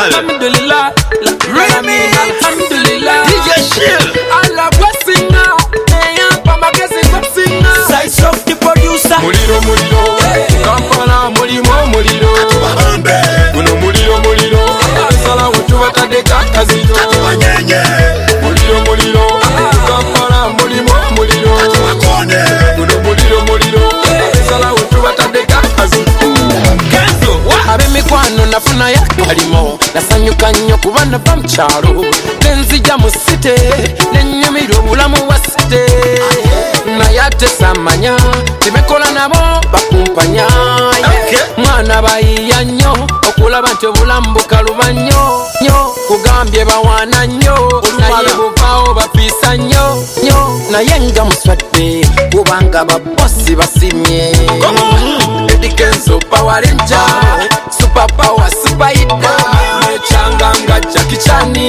Alhamdulillah. Alhamdulillah. DJ Shield. Allah blessing now. Pama blessing blessing now. Size of the producer. Muliro muliro. Kampala mulimo muliro. Uno muliro muliro. Sala watu watadeka kazito. Muliro muliro. Kampala mulimo muliro. Uno muliro muliro. Sala watu watadeka kazito. Abemikwano nafuna ya kalimo nasanyuka nnyo kubana bamukyalo nenzija mu site nenyumira obulamu bwa site naye ate samanya tebekola nabo bakumpanya mwana bayiya nnyo okulaba nti obulamu bukaluba nnyo kugambye bawaana nnyo naye buvaawo bapiisa nnyo naye nga muswadde kubanga babosi basimye Kenzo Power Ranger, Super Power, Super Hit, Mechanga nga Jackie Chani.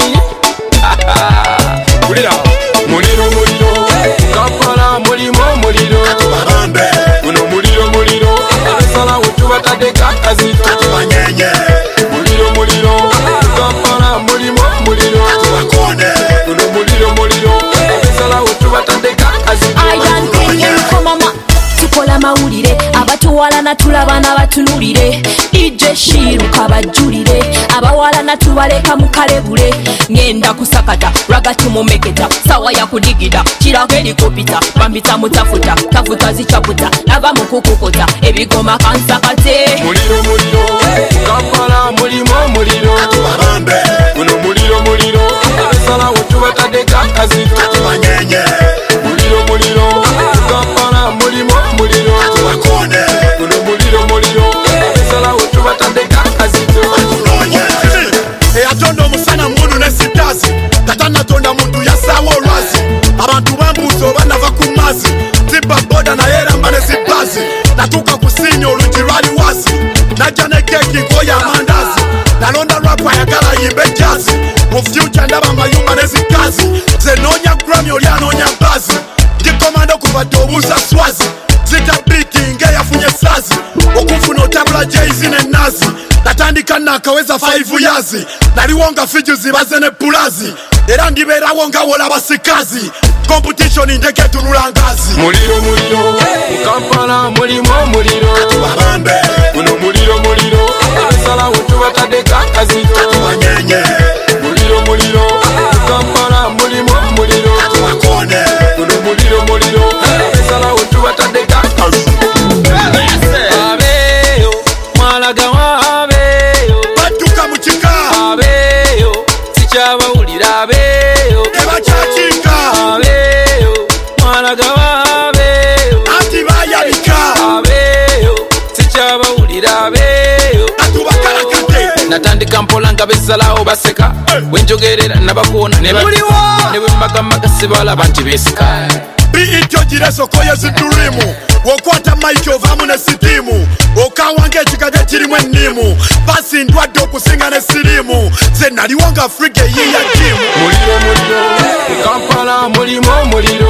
Muliro muliro, Kampala mulimo muliro. Uno muliro muliro, sala watu watadeka kazito. Muliro muliro, Kampala mulimo muliro. Uno muliro muliro, sala watu watadeka kazito. I don't think you mama. Tukola mawulire abatuwala natulaba nabatunulire DJ Shiruka abajulire abawala natubaleka mukalebule ngenda kusakata ragati mumeketa sawa ya kudigida kirago helikopita bambita mutafuta tafuta zichaputa nava mukukukota ebigoma kansakate muliro muliro Kampala mulimo muliro uno muliro muliro sala watu watadeka kazito muliro muliro Kampala mulimo muliro uno muliro muliro sala watu watadeka kazito atonda omusana mundu nesitazi tatana tonda muntu yasawo olwazi abantu bambuuza oba nava ku mazzi tiba boda naye eramba nezibazi natuuka kusinya olugi lwali wasi najja ne keeki ngoya amandazi nalonda lwapa ayagala yimbe jazi mu fyuca ndaba amayumba nezikazi ze noonya grami oli anoonya bazi ndi komando kubadde obuuza swazi zita biti ngeyafunye sazi okunfuna otabula jeizi nenazi natandika nakaweza 5 yazi naliwonga fiju zibaze ne pulazi era ndibeerawo nga wola basikazi competition ndeke tunulangazi muliro muliro Kampala mulimo muliro uno muliro muliro sala watu watadeka kazito muliro muliro Kampala mulimo muliro uno muliro muliro sala watu watadeka kazito abeyo mwalaga wabeyo batuka mukika abeyo sikyabawulira abeyo tebakyakika abeyo mwalaga wabeyo anti bayabika abeyo sikyabawulira abeyo atubakalakate natandika mpola nga besalawo baseka bwenjogerera nabakuona ne bwembagamaga sibalaba nti besika biityo giresokoye zidurimu wokwata maiki ovaamu ne sitiimu okawanga ekigaga kirimu ennimu basi ndwadde okusinga ne sirimu ze naliwonga frige yiya timu muliro muliro Kampala mulimo muliro